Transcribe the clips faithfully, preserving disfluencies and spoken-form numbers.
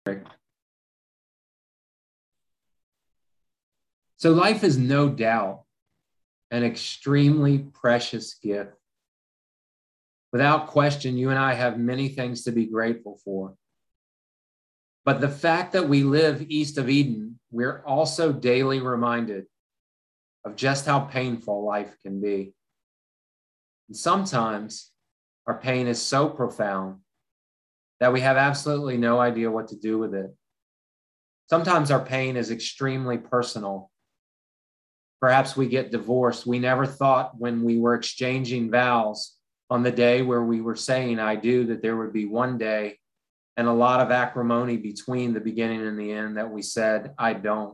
So life is no doubt an extremely precious gift. Without question, you and I have many things to be grateful for. But the fact that we live east of Eden, we're also daily reminded of just how painful life can be. And sometimes our pain is so profound that we have absolutely no idea what to do with it. Sometimes our pain is extremely personal. Perhaps we get divorced. We never thought when we were exchanging vows on the day where we were saying, I do, that there would be one day and a lot of acrimony between the beginning and the end that we said, I don't.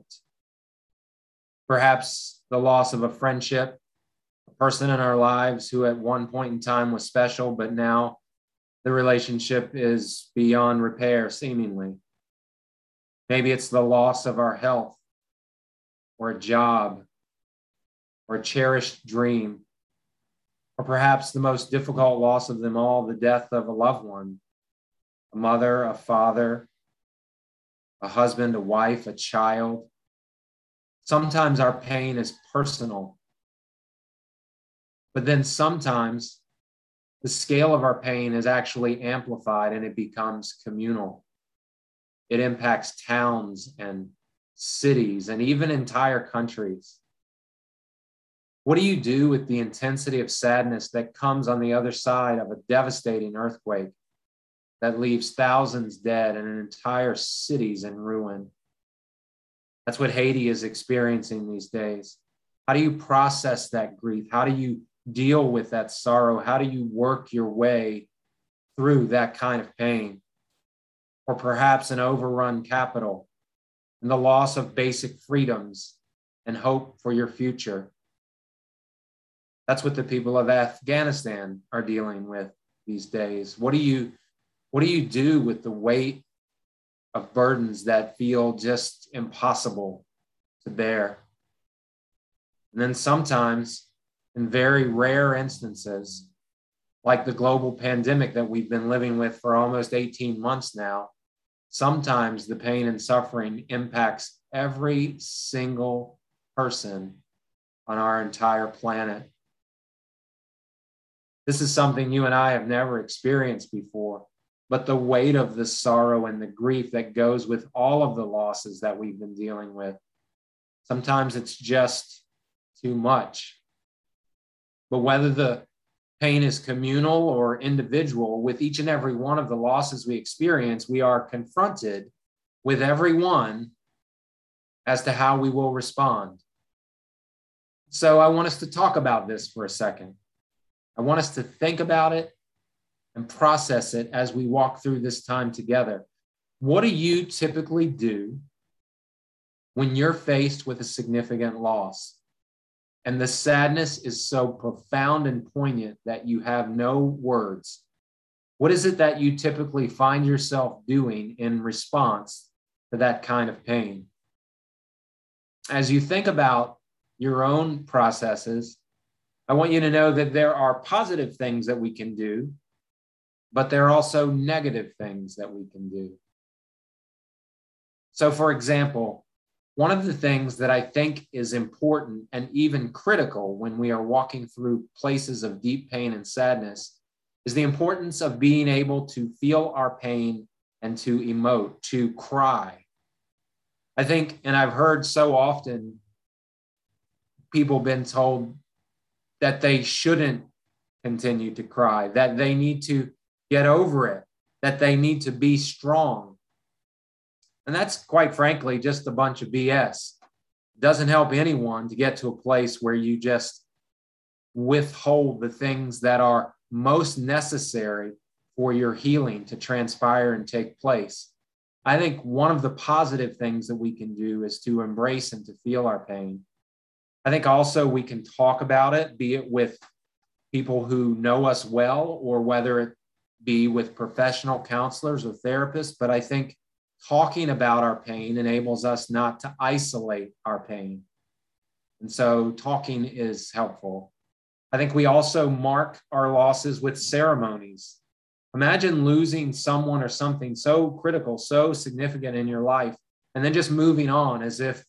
Perhaps the loss of a friendship, a person in our lives who at one point in time was special, but now the relationship is beyond repair, seemingly. Maybe it's the loss of our health or a job or a cherished dream, or perhaps the most difficult loss of them all, the death of a loved one, a mother, a father, a husband, a wife, a child. Sometimes our pain is personal, but then sometimes the scale of our pain is actually amplified and it becomes communal. It impacts towns and cities and even entire countries. What do you do with the intensity of sadness that comes on the other side of a devastating earthquake that leaves thousands dead and entire cities in ruin? That's what Haiti is experiencing these days. How do you process that grief? How do you deal with that sorrow? How do you work your way through that kind of pain? Or perhaps an overrun capital and the loss of basic freedoms and hope for your future. That's what the people of Afghanistan are dealing with these days. What do you, what do you do with the weight of burdens that feel just impossible to bear? And then sometimes, in very rare instances, like the global pandemic that we've been living with for almost eighteen months now, sometimes the pain and suffering impacts every single person on our entire planet. This is something you and I have never experienced before, but the weight of the sorrow and the grief that goes with all of the losses that we've been dealing with, sometimes it's just too much. But whether the pain is communal or individual, with each and every one of the losses we experience, we are confronted with every one as to how we will respond. So I want us to talk about this for a second. I want us to think about it and process it as we walk through this time together. What do you typically do when you're faced with a significant loss and the sadness is so profound and poignant that you have no words? What is it that you typically find yourself doing in response to that kind of pain? As you think about your own processes, I want you to know that there are positive things that we can do, but there are also negative things that we can do. So, for example, one of the things that I think is important and even critical when we are walking through places of deep pain and sadness is the importance of being able to feel our pain and to emote, to cry. I think, and I've heard so often people been told that they shouldn't continue to cry, that they need to get over it, that they need to be strong. And that's, quite frankly, just a bunch of B S. It doesn't help anyone to get to a place where you just withhold the things that are most necessary for your healing to transpire and take place. I think one of the positive things that we can do is to embrace and to feel our pain. I think also we can talk about it, be it with people who know us well, or whether it be with professional counselors or therapists. But I think talking about our pain enables us not to isolate our pain. And so talking is helpful. I think we also mark our losses with ceremonies. Imagine losing someone or something so critical, so significant in your life, and then just moving on as if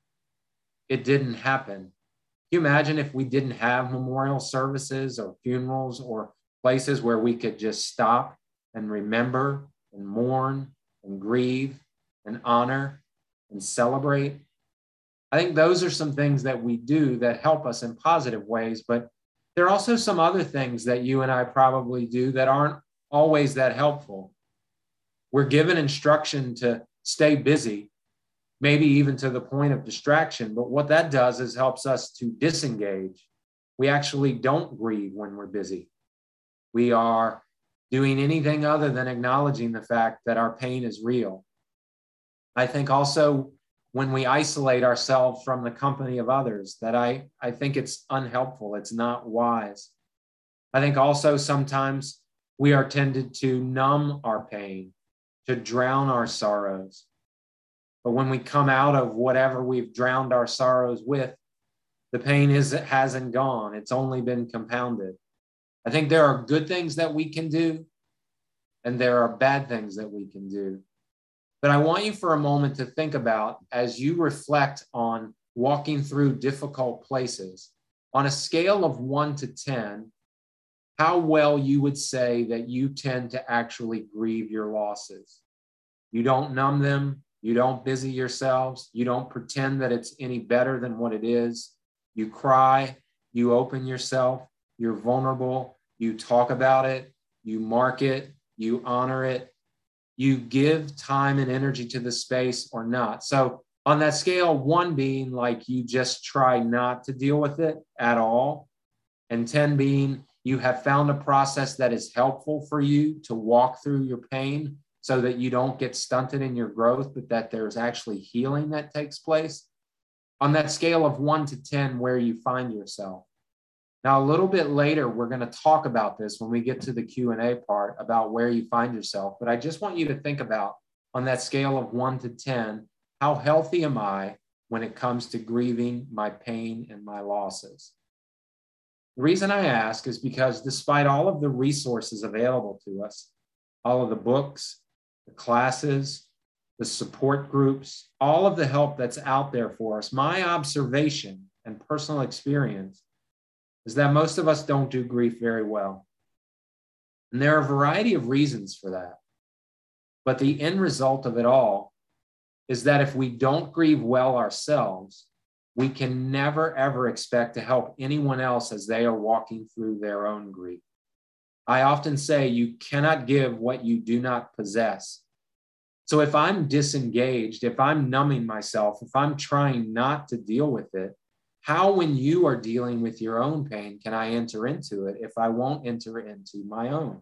it didn't happen. Can you imagine if we didn't have memorial services or funerals or places where we could just stop and remember and mourn and grieve and honor and celebrate? I think those are some things that we do that help us in positive ways, but there are also some other things that you and I probably do that aren't always that helpful. We're given instruction to stay busy, maybe even to the point of distraction, but what that does is helps us to disengage. We actually don't grieve when we're busy. We are doing anything other than acknowledging the fact that our pain is real. I think also when we isolate ourselves from the company of others, that I, I think it's unhelpful. It's not wise. I think also sometimes we are tended to numb our pain, to drown our sorrows. But when we come out of whatever we've drowned our sorrows with, the pain is, hasn't gone. It's only been compounded. I think there are good things that we can do, and there are bad things that we can do. But I want you for a moment to think about, as you reflect on walking through difficult places, on a scale of one to ten, how well you would say that you tend to actually grieve your losses. You don't numb them. You don't busy yourselves. You don't pretend that it's any better than what it is. You cry. You open yourself. You're vulnerable. You talk about it. You mark it. You honor it. You give time and energy to the space or not. So on that scale, one being like you just try not to deal with it at all, and ten being you have found a process that is helpful for you to walk through your pain so that you don't get stunted in your growth, but that there's actually healing that takes place. On that scale of one to ten, where you find yourself. Now, a little bit later, we're going to talk about this when we get to the Q and A part about where you find yourself. But I just want you to think about, on that scale of one to ten, how healthy am I when it comes to grieving my pain and my losses? The reason I ask is because despite all of the resources available to us, all of the books, the classes, the support groups, all of the help that's out there for us, my observation and personal experience is that most of us don't do grief very well. And there are a variety of reasons for that. But the end result of it all is that if we don't grieve well ourselves, we can never, ever expect to help anyone else as they are walking through their own grief. I often say you cannot give what you do not possess. So if I'm disengaged, if I'm numbing myself, if I'm trying not to deal with it, how, when you are dealing with your own pain, can I enter into it if I won't enter into my own?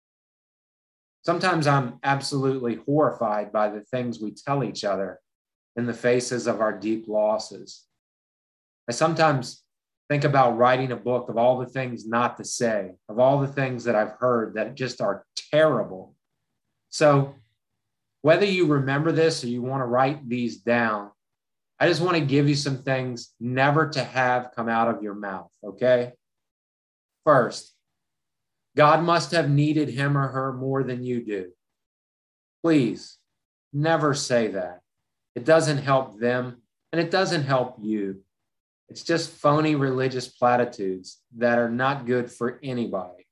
Sometimes I'm absolutely horrified by the things we tell each other in the faces of our deep losses. I sometimes think about writing a book of all the things not to say, of all the things that I've heard that just are terrible. So whether you remember this or you want to write these down, I just want to give you some things never to have come out of your mouth, okay? First, God must have needed him or her more than you do. Please, never say that. It doesn't help them, and it doesn't help you. It's just phony religious platitudes that are not good for anybody.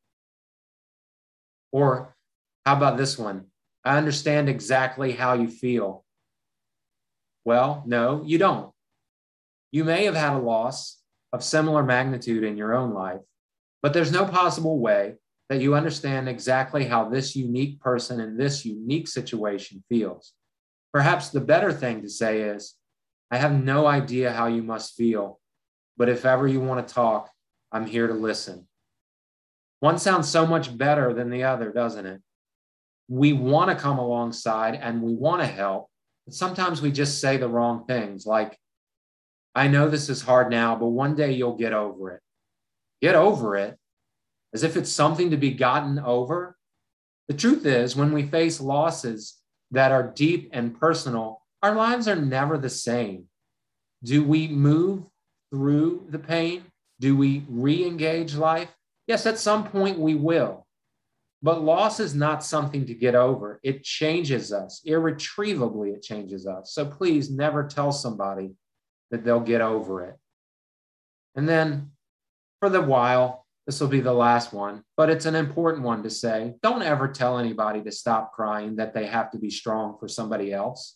Or how about this one? I understand exactly how you feel. Well, no, you don't. You may have had a loss of similar magnitude in your own life, but there's no possible way that you understand exactly how this unique person in this unique situation feels. Perhaps the better thing to say is, I have no idea how you must feel, but if ever you want to talk, I'm here to listen. One sounds so much better than the other, doesn't it? We want to come alongside and we want to help, but sometimes we just say the wrong things, like, I know this is hard now, but one day you'll get over it. Get over it? As if it's something to be gotten over? The truth is, when we face losses that are deep and personal, our lives are never the same. Do we move through the pain? Do we re-engage life? Yes, at some point we will. But loss is not something to get over. It changes us. Irretrievably, it changes us. So please never tell somebody that they'll get over it. And then for the while, this will be the last one, but it's an important one to say. Don't ever tell anybody to stop crying, that they have to be strong for somebody else.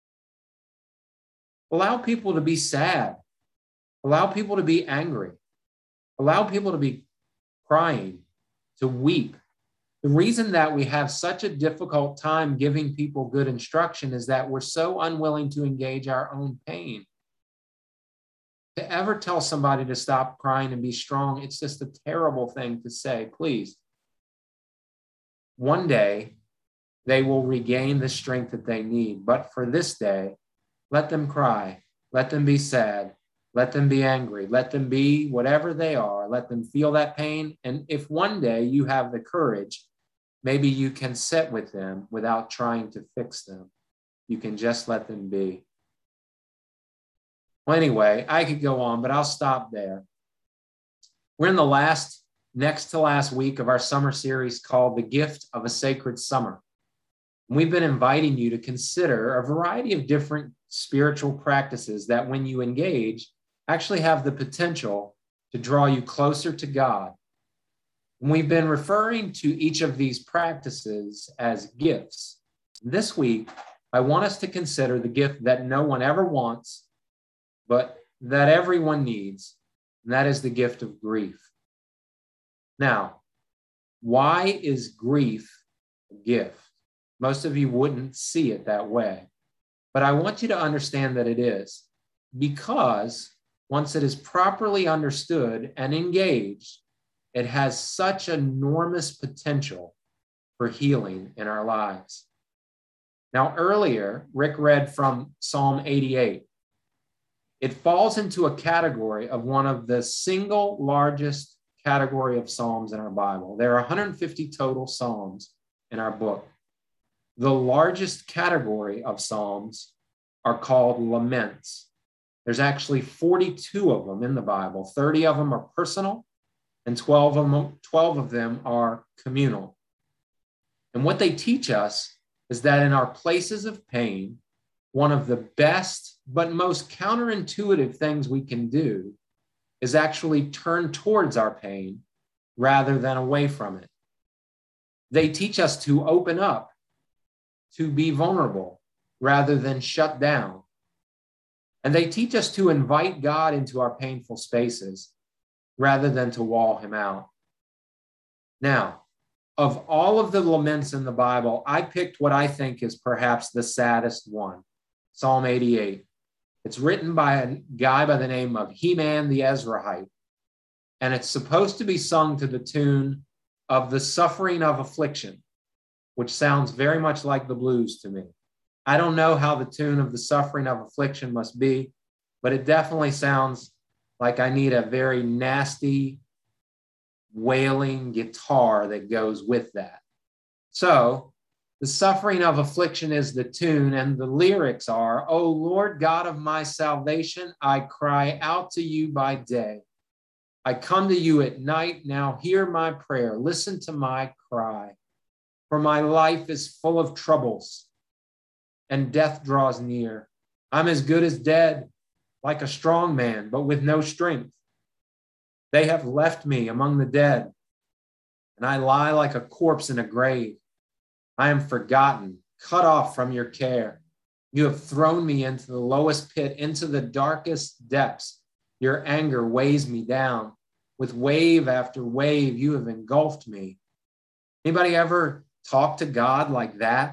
Allow people to be sad. Allow people to be angry. Allow people to be crying, to weep. The reason that we have such a difficult time giving people good instruction is that we're so unwilling to engage our own pain. To ever tell somebody to stop crying and be strong, it's just a terrible thing to say. Please. One day, they will regain the strength that they need. But for this day, let them cry. Let them be sad. Let them be angry. Let them be whatever they are. Let them feel that pain. And if one day you have the courage, maybe you can sit with them without trying to fix them. You can just let them be. Well, anyway, I could go on, but I'll stop there. We're in the last, next to last week of our summer series called The Gift of a Sacred Summer. And we've been inviting you to consider a variety of different spiritual practices that, when you engage, actually have the potential to draw you closer to God. And we've been referring to each of these practices as gifts. This week, I want us to consider the gift that no one ever wants, but that everyone needs, and that is the gift of grief. Now, why is grief a gift? Most of you wouldn't see it that way, but I want you to understand that it is, because once it is properly understood and engaged, it has such enormous potential for healing in our lives. Now, earlier, Rick read from Psalm eighty-eight. It falls into a category of one of the single largest category of Psalms in our Bible. There are one hundred fifty total Psalms in our book. The largest category of Psalms are called laments. There's actually forty-two of them in the Bible. thirty of them are personal, and twelve of them, twelve of them are communal. And what they teach us is that in our places of pain, one of the best but most counterintuitive things we can do is actually turn towards our pain rather than away from it. They teach us to open up, to be vulnerable rather than shut down. And they teach us to invite God into our painful spaces rather than to wall him out. Now, of all of the laments in the Bible, I picked what I think is perhaps the saddest one, Psalm eighty-eight. It's written by a guy by the name of Heman the Ezrahite, and it's supposed to be sung to the tune of the suffering of affliction, which sounds very much like the blues to me. I don't know how the tune of the suffering of affliction must be, but it definitely sounds like I need a very nasty, wailing guitar that goes with that. So the suffering of affliction is the tune, and the lyrics are, "O Lord God of my salvation, I cry out to you by day. I come to you at night. Now hear my prayer. Listen to my cry. For my life is full of troubles, and death draws near. I'm as good as dead, like a strong man, but with no strength. They have left me among the dead, and I lie like a corpse in a grave. I am forgotten, cut off from your care. You have thrown me into the lowest pit, into the darkest depths. Your anger weighs me down. With wave after wave, you have engulfed me." Anybody ever talk to God like that?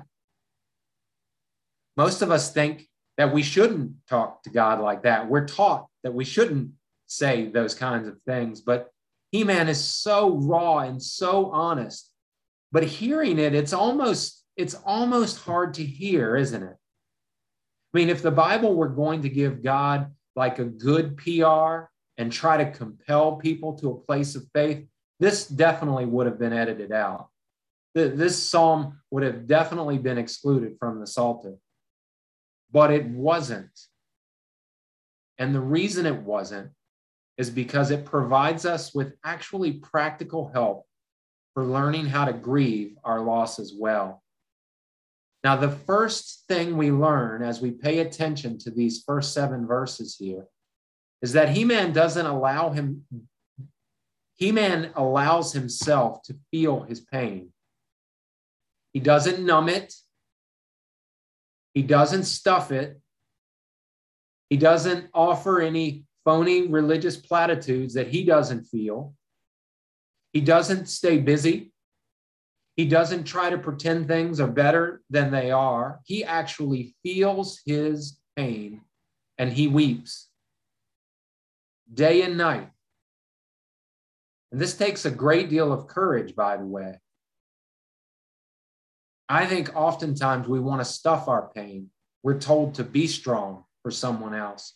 Most of us think that we shouldn't talk to God like that. We're taught that we shouldn't say those kinds of things, but Heman is so raw and so honest. But hearing it, it's almost, it's almost hard to hear, isn't it? I mean, if the Bible were going to give God like a good P R and try to compel people to a place of faith, this definitely would have been edited out. This psalm would have definitely been excluded from the Psalter, but it wasn't. And the reason it wasn't is because it provides us with actually practical help for learning how to grieve our loss as well. Now, the first thing we learn as we pay attention to these first seven verses here is that He-Man doesn't allow him, He-Man allows himself to feel his pain. He doesn't numb it. He doesn't stuff it. He doesn't offer any phony religious platitudes that he doesn't feel. He doesn't stay busy. He doesn't try to pretend things are better than they are. He actually feels his pain and he weeps day and night. And this takes a great deal of courage, by the way. I think oftentimes we want to stuff our pain. We're told to be strong for someone else.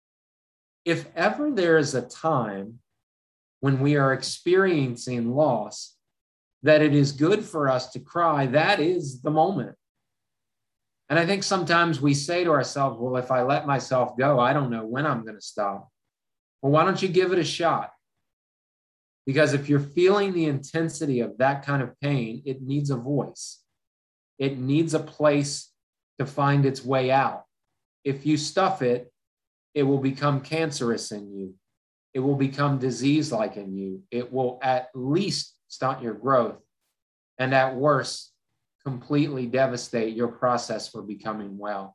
If ever there is a time when we are experiencing loss, that it is good for us to cry, that is the moment. And I think sometimes we say to ourselves, well, if I let myself go, I don't know when I'm going to stop. Well, why don't you give it a shot? Because if you're feeling the intensity of that kind of pain, it needs a voice. It needs a place to find its way out. If you stuff it, it will become cancerous in you. It will become disease-like in you. It will at least stunt your growth, and at worst, completely devastate your process for becoming well.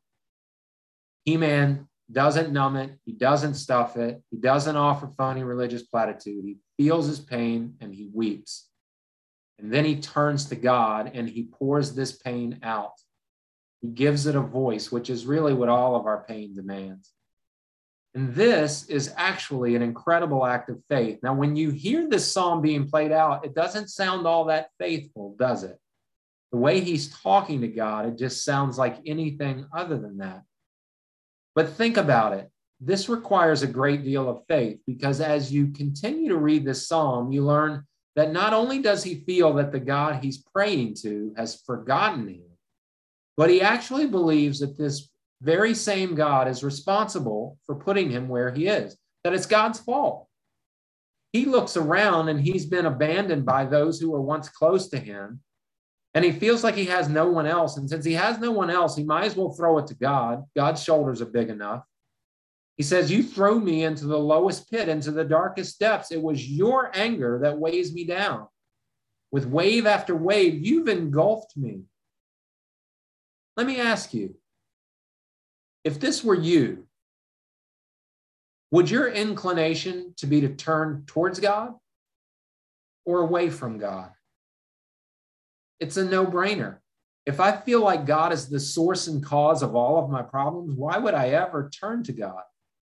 He-Man doesn't numb it. He doesn't stuff it. He doesn't offer phony religious platitude. He feels his pain and he weeps. And then he turns to God and he pours this pain out. He gives it a voice, which is really what all of our pain demands. And this is actually an incredible act of faith. Now, when you hear this psalm being played out, it doesn't sound all that faithful, does it? The way he's talking to God, it just sounds like anything other than that. But think about it. This requires a great deal of faith, because as you continue to read this psalm, you learn that not only does he feel that the God he's praying to has forgotten him, but he actually believes that this very same God is responsible for putting him where he is, that it's God's fault. He looks around and he's been abandoned by those who were once close to him, and he feels like he has no one else. And since he has no one else, he might as well throw it to God. God's shoulders are big enough. He says, you threw me into the lowest pit, into the darkest depths. It was your anger that weighs me down. With wave after wave, you've engulfed me. Let me ask you, if this were you, would your inclination to be to turn towards God or away from God? It's a no-brainer. If I feel like God is the source and cause of all of my problems, why would I ever turn to God?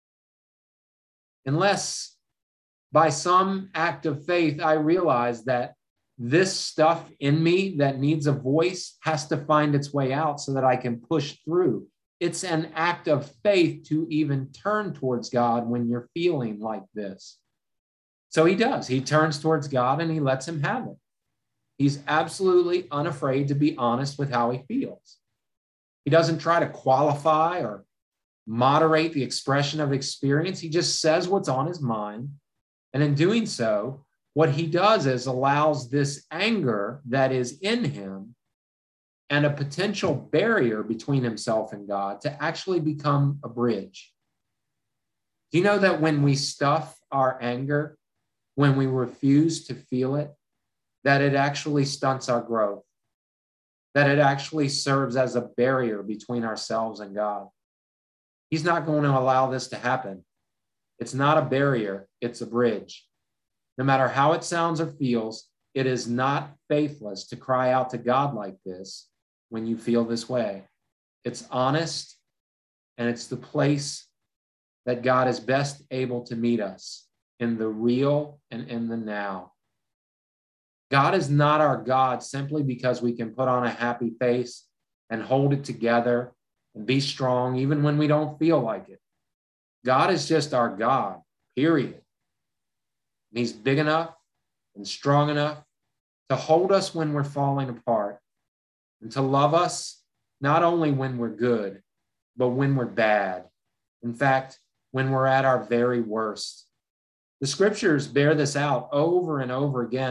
Unless by some act of faith, I realize that this stuff in me that needs a voice has to find its way out so that I can push through. It's an act of faith to even turn towards God when you're feeling like this. So he does. He turns towards God and he lets him have it. He's absolutely unafraid to be honest with how he feels. He doesn't try to qualify or moderate the expression of experience. He just says what's on his mind. And in doing so, what he does is allows this anger that is in him and a potential barrier between himself and God to actually become a bridge. Do you know that when we stuff our anger, when we refuse to feel it, that it actually stunts our growth, that it actually serves as a barrier between ourselves and God? He's not going to allow this to happen. It's not a barrier, it's a bridge. No matter how it sounds or feels, it is not faithless to cry out to God like this when you feel this way. It's honest, and it's the place that God is best able to meet us, in the real and in the now. God is not our God simply because we can put on a happy face and hold it together and be strong even when we don't feel like it. God is just our God, period. And he's big enough and strong enough to hold us when we're falling apart and to love us not only when we're good, but when we're bad. In fact, when we're at our very worst. The scriptures bear this out over and over again,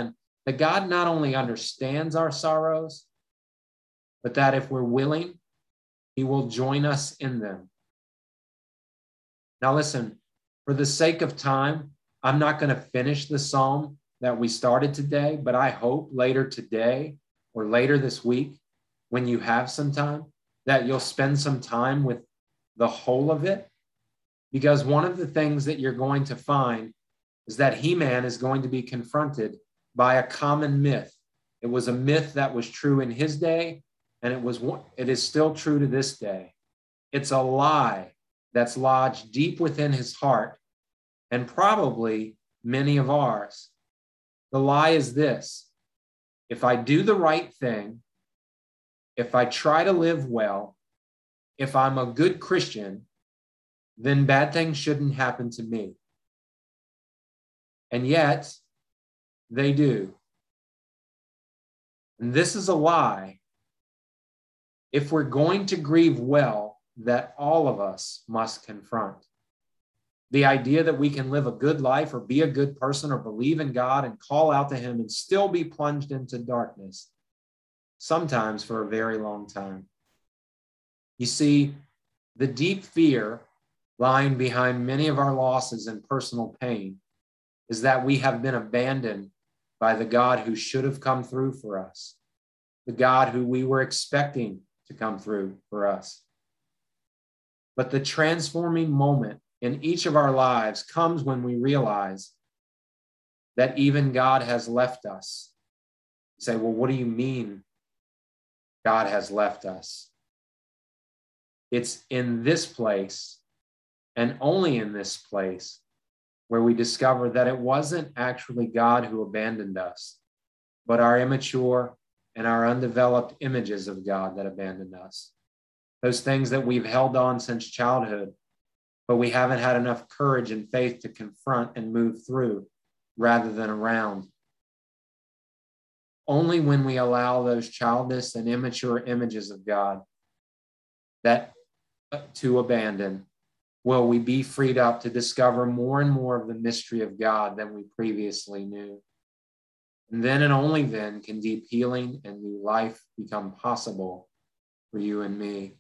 that God not only understands our sorrows, but that if we're willing, he will join us in them. Now listen, for the sake of time, I'm not going to finish the psalm that we started today, but I hope later today or later this week, when you have some time, that you'll spend some time with the whole of it. Because one of the things that you're going to find is that He-Man is going to be confronted by a common myth. It was a myth that was true in his day, and it was it is still true to this day. It's a lie that's lodged deep within his heart, and probably many of ours. The lie is this: if I do the right thing, if I try to live well, if I'm a good Christian, then bad things shouldn't happen to me. And yet, they do. And this is a lie. If we're going to grieve well, that all of us must confront. The idea that we can live a good life or be a good person or believe in God and call out to Him and still be plunged into darkness, sometimes for a very long time. You see, the deep fear lying behind many of our losses and personal pain is that we have been abandoned by the God who should have come through for us, the God who we were expecting to come through for us. But the transforming moment in each of our lives comes when we realize that even God has left us. You say, well, what do you mean God has left us? It's in this place, and only in this place, where we discover that it wasn't actually God who abandoned us, but our immature and our undeveloped images of God that abandoned us. Those things that we've held on since childhood, but we haven't had enough courage and faith to confront and move through rather than around. Only when we allow those childish and immature images of God that to abandon will we be freed up to discover more and more of the mystery of God than we previously knew. And then and only then can deep healing and new life become possible for you and me.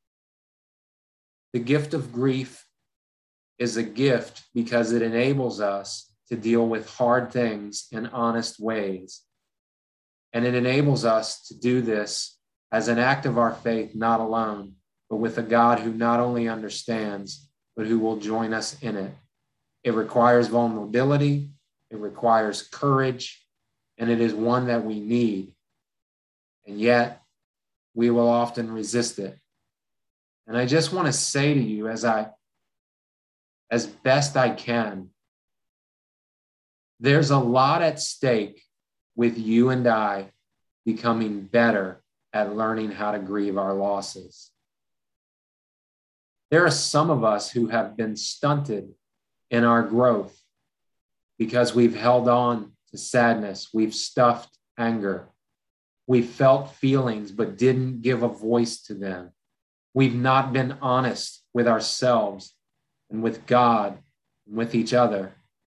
The gift of grief is a gift because it enables us to deal with hard things in honest ways. And it enables us to do this as an act of our faith, not alone, but with a God who not only understands, but who will join us in it. It requires vulnerability, it requires courage, and it is one that we need. And yet, we will often resist it. And I just want to say to you, as I, as best I can, there's a lot at stake with you and I becoming better at learning how to grieve our losses. There are some of us who have been stunted in our growth because we've held on to sadness. We've stuffed anger. We've felt feelings but didn't give a voice to them. We've not been honest with ourselves and with God and with each other.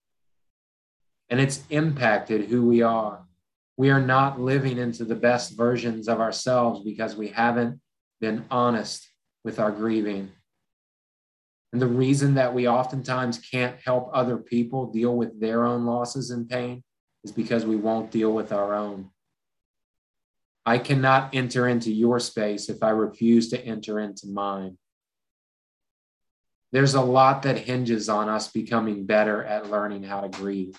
And it's impacted who we are. We are not living into the best versions of ourselves because we haven't been honest with our grieving. And the reason that we oftentimes can't help other people deal with their own losses and pain is because we won't deal with our own. I cannot enter into your space if I refuse to enter into mine. There's a lot that hinges on us becoming better at learning how to grieve.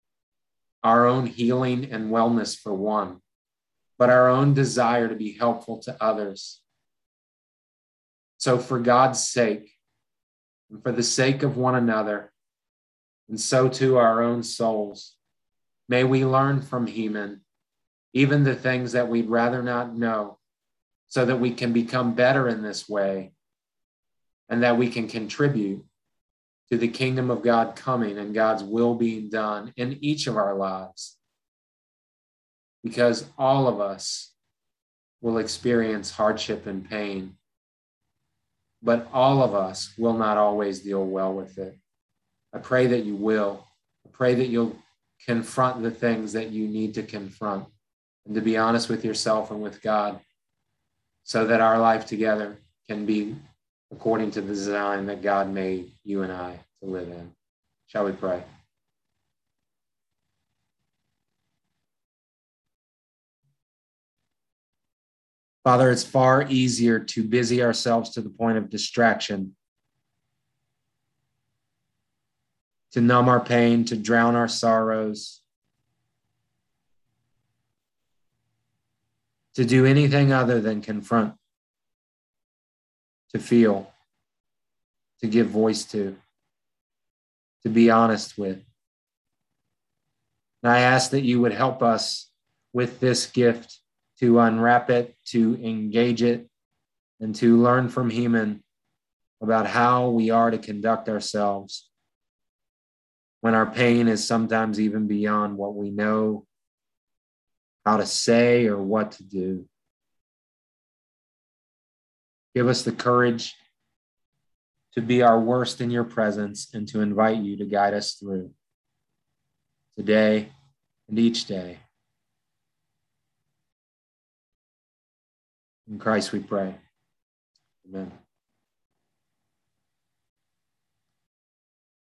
Our own healing and wellness for one, but our own desire to be helpful to others. So for God's sake, and for the sake of one another, and so too our own souls, may we learn from He-Man, even the things that we'd rather not know, so that we can become better in this way, and that we can contribute to the kingdom of God coming and God's will being done in each of our lives. Because all of us will experience hardship and pain, but all of us will not always deal well with it. I pray that you will. I pray that you'll confront the things that you need to confront, and to be honest with yourself and with God, so that our life together can be according to the design that God made you and I to live in. Shall we pray? Father, it's far easier to busy ourselves to the point of distraction, to numb our pain, to drown our sorrows, to do anything other than confront, to feel, to give voice to, to be honest with. And I ask that you would help us with this gift to unwrap it, to engage it, and to learn from Heman about how we are to conduct ourselves when our pain is sometimes even beyond what we know how to say or what to do. Give us the courage to be our worst in your presence and to invite you to guide us through today and each day. In Christ we pray. Amen.